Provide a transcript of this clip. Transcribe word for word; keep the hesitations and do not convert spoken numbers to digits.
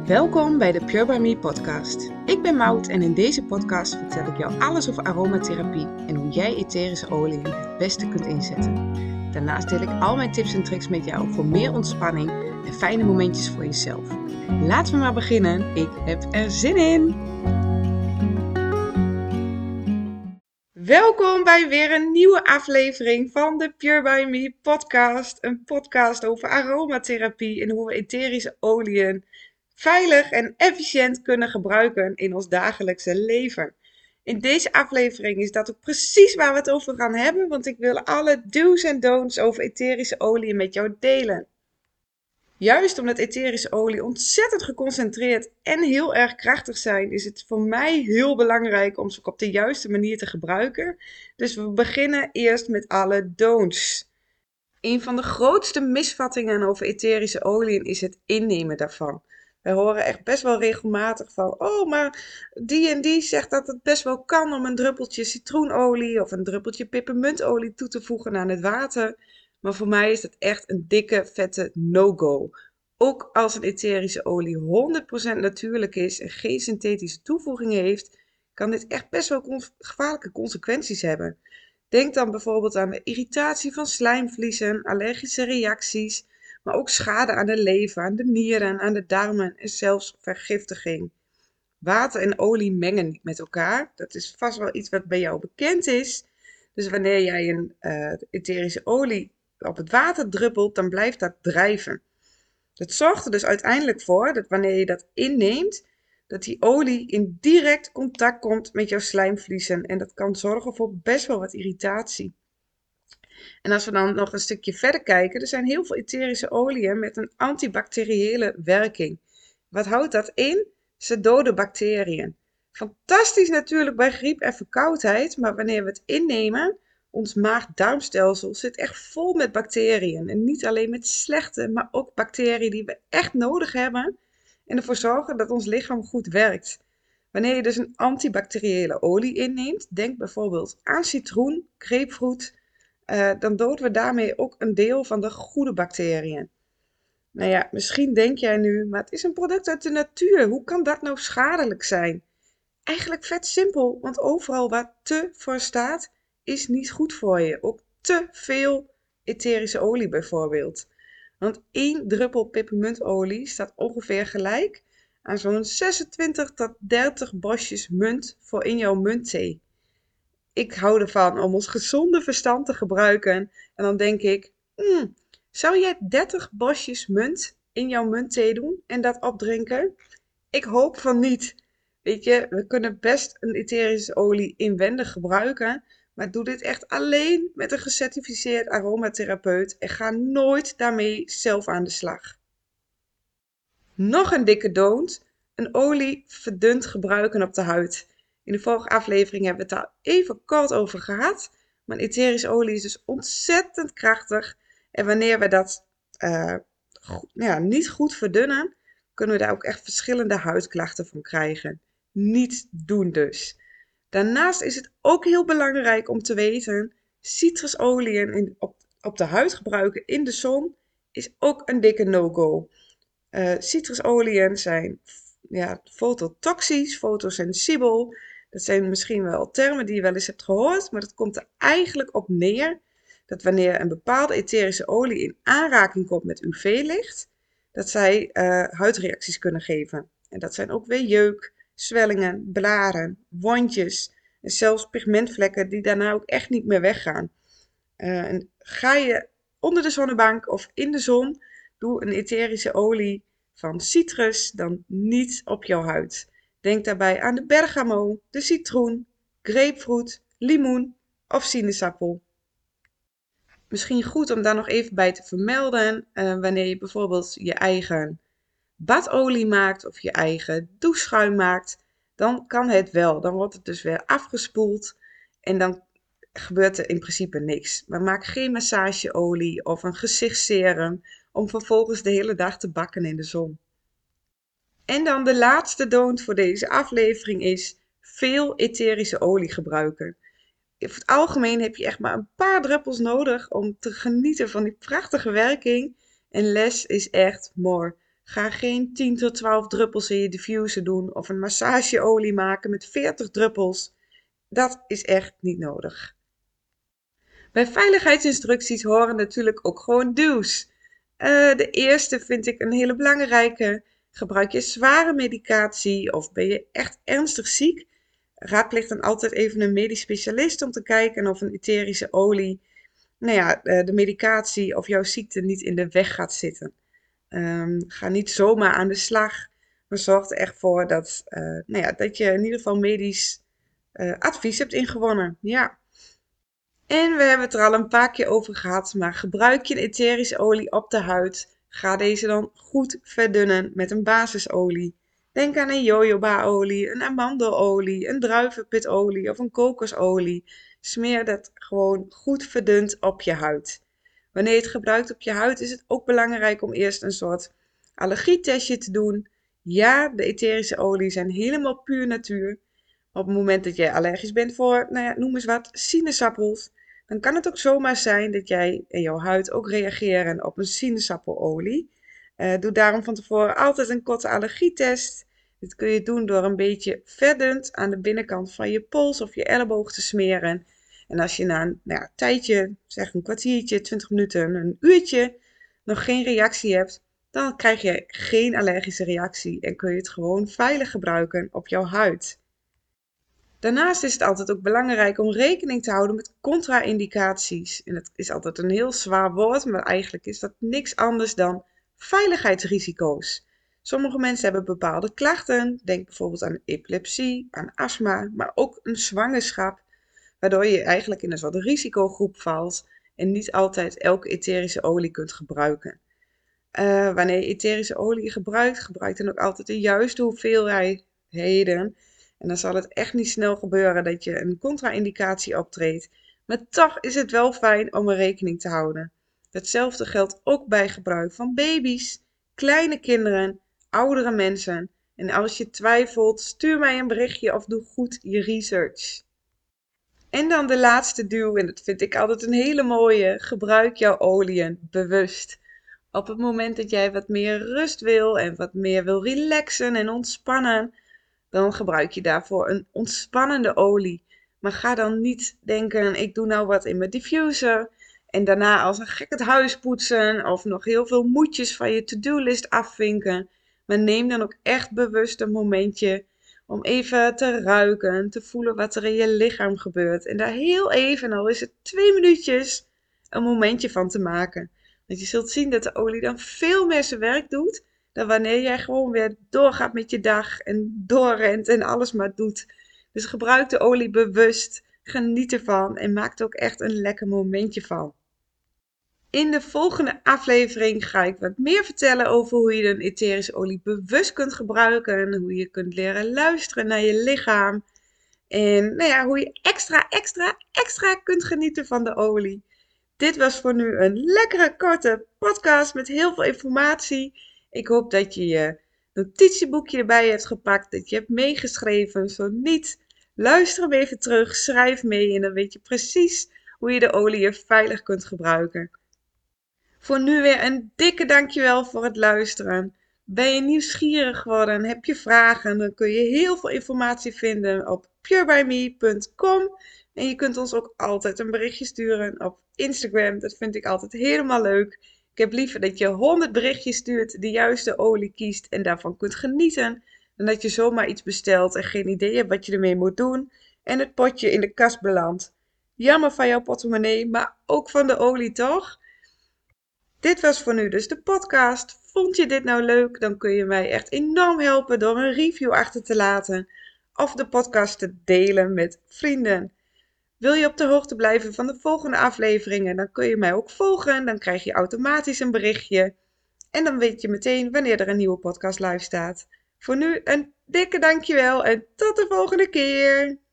Welkom bij de Pure By Me podcast. Ik ben Maud en in deze podcast vertel ik jou alles over aromatherapie en hoe jij etherische oliën het beste kunt inzetten. Daarnaast deel ik al mijn tips en tricks met jou voor meer ontspanning en fijne momentjes voor jezelf. Laten we maar beginnen. Ik heb er zin in! Welkom bij weer een nieuwe aflevering van de Pure By Me podcast. Een podcast over aromatherapie en hoe we etherische oliën veilig en efficiënt kunnen gebruiken in ons dagelijkse leven. In deze aflevering is dat ook precies waar we het over gaan hebben, want ik wil alle do's en don'ts over etherische oliën met jou delen. Juist omdat etherische olie ontzettend geconcentreerd en heel erg krachtig zijn, is het voor mij heel belangrijk om ze ook op de juiste manier te gebruiken. Dus we beginnen eerst met alle don'ts. Een van de grootste misvattingen over etherische oliën is het innemen daarvan. Wij horen echt best wel regelmatig van, oh, maar die en die zegt dat het best wel kan om een druppeltje citroenolie of een druppeltje pepermuntolie toe te voegen aan het water. Maar voor mij is dat echt een dikke, vette no-go. Ook als een etherische olie honderd procent natuurlijk is en geen synthetische toevoegingen heeft, kan dit echt best wel con- gevaarlijke consequenties hebben. Denk dan bijvoorbeeld aan de irritatie van slijmvliezen, allergische reacties, maar ook schade aan de lever, aan de nieren, aan de darmen en zelfs vergiftiging. Water en olie mengen niet met elkaar. Dat is vast wel iets wat bij jou bekend is. Dus wanneer jij een uh, etherische olie op het water druppelt, dan blijft dat drijven. Dat zorgt er dus uiteindelijk voor dat wanneer je dat inneemt, dat die olie in direct contact komt met jouw slijmvliezen. En dat kan zorgen voor best wel wat irritatie. En als we dan nog een stukje verder kijken, er zijn heel veel etherische oliën met een antibacteriële werking. Wat houdt dat in? Ze doden bacteriën. Fantastisch natuurlijk bij griep en verkoudheid, maar wanneer we het innemen, ons maag-darmstelsel zit echt vol met bacteriën. En niet alleen met slechte, maar ook bacteriën die we echt nodig hebben en ervoor zorgen dat ons lichaam goed werkt. Wanneer je dus een antibacteriële olie inneemt, denk bijvoorbeeld aan citroen, grapefruit, uh, dan doden we daarmee ook een deel van de goede bacteriën. Nou ja, misschien denk jij nu, maar het is een product uit de natuur. Hoe kan dat nou schadelijk zijn? Eigenlijk vet simpel, want overal waar te voor staat, is niet goed voor je. Ook te veel etherische olie bijvoorbeeld. Want één druppel pepermuntolie staat ongeveer gelijk aan zo'n zesentwintig tot dertig bosjes munt voor in jouw muntthee. Ik hou ervan om ons gezonde verstand te gebruiken. En dan denk ik, hmm, zou jij dertig bosjes munt in jouw muntthee doen en dat opdrinken? Ik hoop van niet. Weet je, we kunnen best een etherische olie inwendig gebruiken, maar doe dit echt alleen met een gecertificeerd aromatherapeut en ga nooit daarmee zelf aan de slag. Nog een dikke don't, een olie verdund gebruiken op de huid. In de vorige aflevering hebben we het daar even kort over gehad, maar etherische olie is dus ontzettend krachtig en wanneer we dat uh, go- ja, niet goed verdunnen, kunnen we daar ook echt verschillende huidklachten van krijgen. Niet doen dus. Daarnaast is het ook heel belangrijk om te weten, citrusolieën in, op, op de huid gebruiken in de zon is ook een dikke no-go. Uh, citrusolieën zijn ja, fototoxisch, fotosensibel. Dat zijn misschien wel termen die je wel eens hebt gehoord, maar dat komt er eigenlijk op neer dat wanneer een bepaalde etherische olie in aanraking komt met U V-licht, dat zij uh, huidreacties kunnen geven. En dat zijn ook weer jeuk, zwellingen, blaren, wondjes en zelfs pigmentvlekken die daarna ook echt niet meer weggaan. Uh, en ga je onder de zonnebank of in de zon, doe een etherische olie van citrus dan niet op jouw huid. Denk daarbij aan de bergamo, de citroen, grapefruit, limoen of sinaasappel. Misschien goed om daar nog even bij te vermelden, uh, wanneer je bijvoorbeeld je eigen badolie maakt of je eigen doucheschuim maakt, dan kan het wel. Dan wordt het dus weer afgespoeld en dan gebeurt er in principe niks. Maar maak geen massageolie of een gezichtsserum om vervolgens de hele dag te bakken in de zon. En dan de laatste don't voor deze aflevering is veel etherische olie gebruiken. In het algemeen heb je echt maar een paar druppels nodig om te genieten van die prachtige werking. En less is echt more. Ga geen tien tot twaalf druppels in je diffuser doen of een massageolie maken met veertig druppels. Dat is echt niet nodig. Bij veiligheidsinstructies horen natuurlijk ook gewoon duws. Uh, de eerste vind ik een hele belangrijke. Gebruik je zware medicatie of ben je echt ernstig ziek? Raadpleeg dan altijd even een medisch specialist om te kijken of een etherische olie, nou ja, de medicatie of jouw ziekte niet in de weg gaat zitten. Um, ga niet zomaar aan de slag, maar zorg er echt voor dat, uh, nou ja, dat je in ieder geval medisch uh, advies hebt ingewonnen. Ja. En we hebben het er al een paar keer over gehad, maar gebruik je een etherische olie op de huid, ga deze dan goed verdunnen met een basisolie. Denk aan een jojobaolie, een amandelolie, een druivenpitolie of een kokosolie. Smeer dat gewoon goed verdund op je huid. Wanneer je het gebruikt op je huid is het ook belangrijk om eerst een soort allergietestje te doen. Ja, de etherische oliën zijn helemaal puur natuur. Op het moment dat jij allergisch bent voor, nou ja, noem eens wat, sinaasappels, dan kan het ook zomaar zijn dat jij en jouw huid ook reageren op een sinaasappelemolie. Uh, doe daarom van tevoren altijd een korte allergietest. Dit kun je doen door een beetje verdund aan de binnenkant van je pols of je elleboog te smeren. En als je na een nou ja, tijdje, zeg een kwartiertje, twintig minuten, een uurtje, nog geen reactie hebt, dan krijg je geen allergische reactie en kun je het gewoon veilig gebruiken op jouw huid. Daarnaast is het altijd ook belangrijk om rekening te houden met contra-indicaties. En dat is altijd een heel zwaar woord, maar eigenlijk is dat niks anders dan veiligheidsrisico's. Sommige mensen hebben bepaalde klachten, denk bijvoorbeeld aan epilepsie, aan astma, maar ook een zwangerschap, waardoor je eigenlijk in een soort risicogroep valt en niet altijd elke etherische olie kunt gebruiken. Uh, wanneer je etherische olie gebruikt, gebruik dan ook altijd de juiste hoeveelheden. En dan zal het echt niet snel gebeuren dat je een contra-indicatie optreedt. Maar toch is het wel fijn om er rekening te houden. Hetzelfde geldt ook bij gebruik van baby's, kleine kinderen, oudere mensen. En als je twijfelt, stuur mij een berichtje of doe goed je research. En dan de laatste duw, en dat vind ik altijd een hele mooie. Gebruik jouw oliën bewust. Op het moment dat jij wat meer rust wil en wat meer wil relaxen en ontspannen, dan gebruik je daarvoor een ontspannende olie. Maar ga dan niet denken, ik doe nou wat in mijn diffuser en daarna als een gek het huis poetsen of nog heel veel moedjes van je to-do-list afvinken. Maar neem dan ook echt bewust een momentje om even te ruiken, te voelen wat er in je lichaam gebeurt. En daar heel even, al is het twee minuutjes, een momentje van te maken. Want je zult zien dat de olie dan veel meer zijn werk doet dan wanneer jij gewoon weer doorgaat met je dag en doorrent en alles maar doet. Dus gebruik de olie bewust, geniet ervan en maak er ook echt een lekker momentje van. In de volgende aflevering ga ik wat meer vertellen over hoe je een etherische olie bewust kunt gebruiken en hoe je kunt leren luisteren naar je lichaam. En nou ja, hoe je extra, extra, extra kunt genieten van de olie. Dit was voor nu een lekkere, korte podcast met heel veel informatie. Ik hoop dat je je notitieboekje erbij hebt gepakt, dat je hebt meegeschreven. Zo niet, luister hem even terug, schrijf mee en dan weet je precies hoe je de olie veilig kunt gebruiken. Voor nu weer een dikke dankjewel voor het luisteren. Ben je nieuwsgierig geworden, heb je vragen, dan kun je heel veel informatie vinden op pure by me punt com. En je kunt ons ook altijd een berichtje sturen op Instagram. Dat vind ik altijd helemaal leuk. Ik heb liever dat je honderd berichtjes stuurt, de juiste olie kiest en daarvan kunt genieten, dan dat je zomaar iets bestelt en geen idee hebt wat je ermee moet doen en het potje in de kast belandt. Jammer van jouw portemonnee, maar ook van de olie toch? Dit was voor nu dus de podcast. Vond je dit nou leuk? Dan kun je mij echt enorm helpen door een review achter te laten of de podcast te delen met vrienden. Wil je op de hoogte blijven van de volgende afleveringen? Dan kun je mij ook volgen. Dan krijg je automatisch een berichtje. En dan weet je meteen wanneer er een nieuwe podcast live staat. Voor nu een dikke dankjewel en tot de volgende keer.